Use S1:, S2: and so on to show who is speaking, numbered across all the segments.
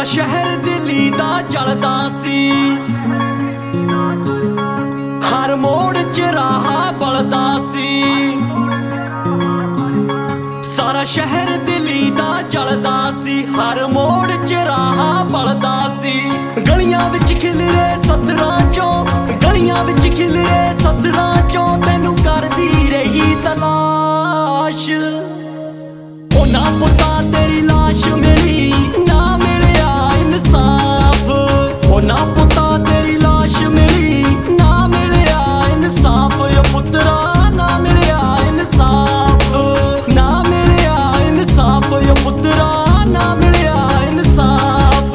S1: शहर दिल्ली दा जलदा सी, हर मोड़ च राह बलदा सी। सारा शहर दिल्ली दा जलदा सी, हर मोड़ च राह बलदा सी। गलियां विच खिलरे सतरां चों, गलियां विच खिलरे सतरां चों, तैनू करदी रही तलाश। ओ ना पुत्ता तेरी लाश मिली, ना मिलिया इंसाफ। ओ ना पुत्ता तेरी लाश मिली, ना मिलिया इंसाफ। ओ पुत्रा ना मिलिया इंसाफ, ना मिलिया इंसाफ। ओ पुत्रा ना मिलिया इंसाफ।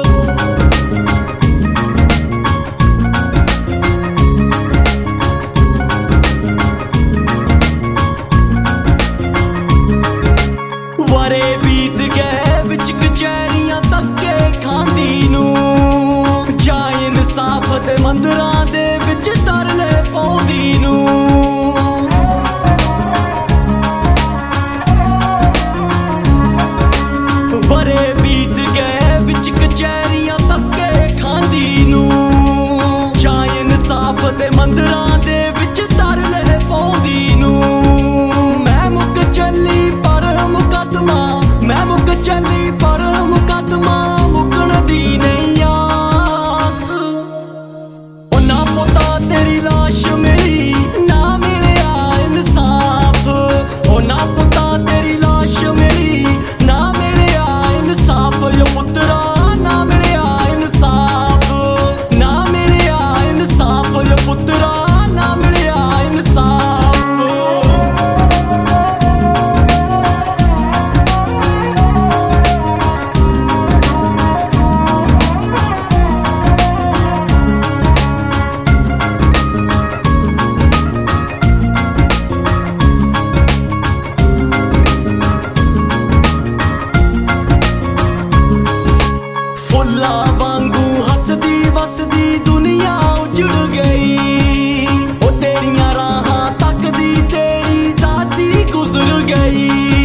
S1: वरे बीत गए विच कचहरियां धक्के खांदी नू, जा इंसाफ दे मंदिरां दे विच तरले पाउंदी नू। वरे बीत गए विच कचहरियां धक्के खांदी नू, जा इंसाफ दे मंदिरां दे विच तरले पाउंदी नू। मैं मुक चली पर मुकदमा, मैं मुक चली पर मुकदमा, मुकण दी नहीं आस। ओ ना पुत्ता तेरी लाश मिली, ना मिलिया इंसाफ। ओ ना पुत्ता तेरी लाश मिली, ना मिलिया इंसाफ। ओ पुत्रा ना मिलिया इंसाफ, ना मिलिया इंसाफ। ओ पुत्रा ना मिलिया इंसाफ। फुल्लां वांगू हसदी वसदी दुनिया उजड़ गई। ओ तेरियां राहां तकदी तेरी दादी गुजर गई।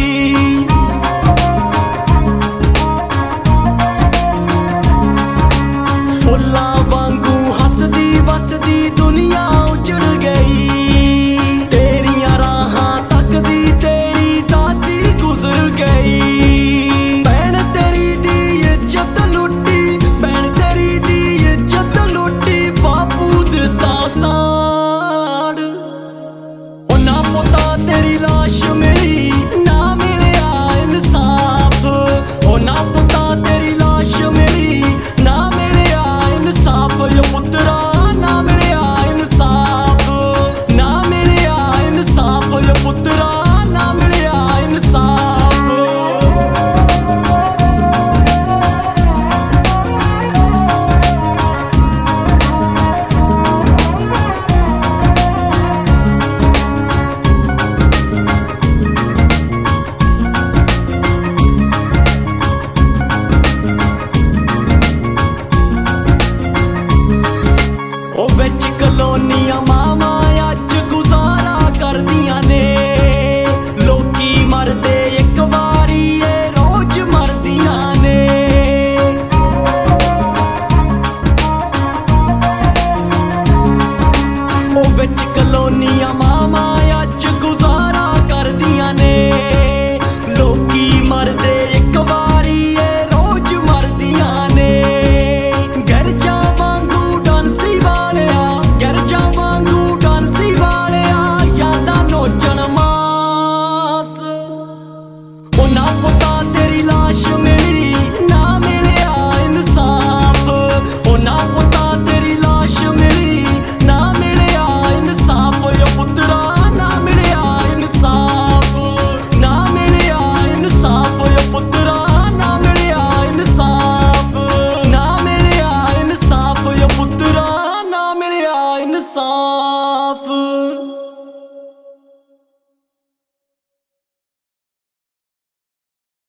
S1: फुल्लां वांगू हसदी वसदी दुनिया उजड़ गई। तेरियां राहां तकदी तेरी दादी गुजर गई। भैन तेरी दी इज्जत लुटी, भैन तेरी दी इज्जत लुटी, बापू दिता साड़। ओ ना पुत्ता तेरी लाश मिली, ना मिलिया इंसाफ। ओ ना पुत्ता तेरी लाश मिली, ना मिलिया इंसाफ। ओ पुत्रा ना मिलिया इंसाफ, ना मिलिया इंसाफ। ओ पुत्रा ना मिलिया इंसाफ। ओ विच कलोनियां मामा अज गुजारा करदियां ने। लोकी मरदे इक वारी ए रोज मरदियां ने। ओ विच कलोनियां मामा